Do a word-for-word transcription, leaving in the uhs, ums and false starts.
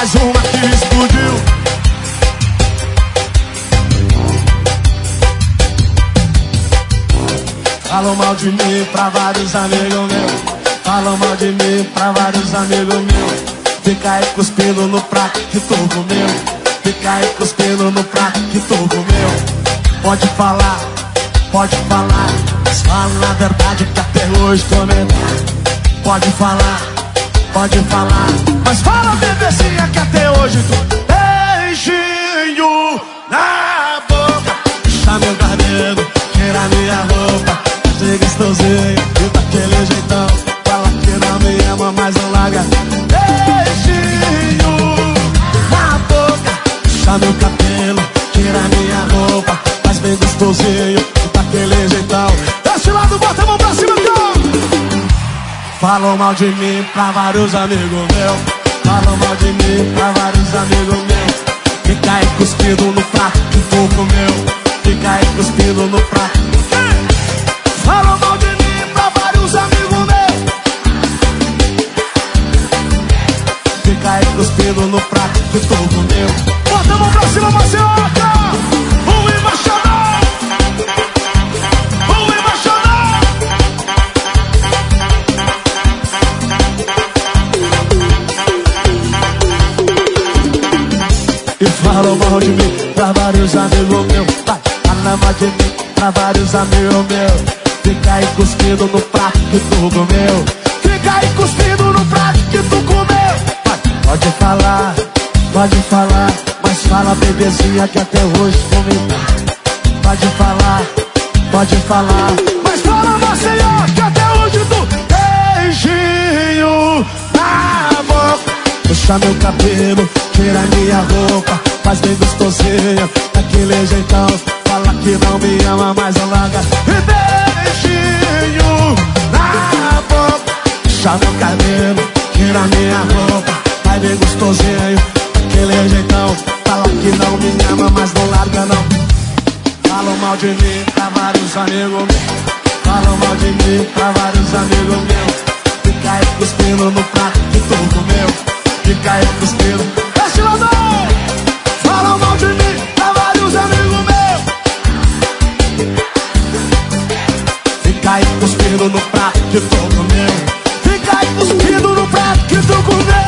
mais uma que explodiu. Falam mal de mim pra vários amigos meus. Falam mal de mim pra vários amigos meus. Fica aí cuspindo no prato que tu comeu. Fica aí cuspindo no prato que tu comeu. Pode falar, pode falar, mas fala na verdade que até hoje tô metade. Pode falar, pode falar, mas fala bebezinha que até hoje tô. Beijinho na boca, puxa meu cabelo, tira minha roupa, fazer gostosinho e daquele jeitão. Fala que não me ama, mas não larga. Beijinho na boca, puxa meu cabelo, tira minha roupa, faz bem gostosinho e daquele jeitão. Desse lado, bota a mão pra cima, então. Falam mal de mim pra vários amigos meus. Falam mal de mim pra vários amigos meus. Fica aí cuspindo no prato que tu comeu. Fica aí cuspindo no prato. Falam mal de mim pra vários amigos meus. Fica aí cuspindo no prato que tu comeu. Bota a mão pra cima, Marcioca. Um embaixador. Um embaixador. E falam mal de mim pra vários amigos meus. Falam mal de mim pra vários amigos meus. Fica aí cuspindo no prato que tu comeu. Fica aí cuspindo no prato que tu comeu. Pode falar, pode falar, mas fala bebezinha que até hoje comentar. Pode falar, pode falar, mas fala Maceió que até hoje tu. Beijinho na boca, puxa meu cabelo, tira minha roupa, faz bem gostosinho, daquele jeitão. Fala que não me ama, mas não larga. Beijinho na boca, puxa meu cabelo, tira minha roupa, faz bem gostosinho, daquele jeitão. Fala que não me ama, mas não larga não. Falam mal de mim pra vários amigos meus. Falam mal de mim pra vários amigos meus. Fica aí cuspindo no prato que tu comeu. Fica aí cuspindo. Este lado! Falam mal de mim pra vários amigos meus. Fica aí cuspindo no prato que tu comeu. Fica aí cuspindo no prato que tu comeu.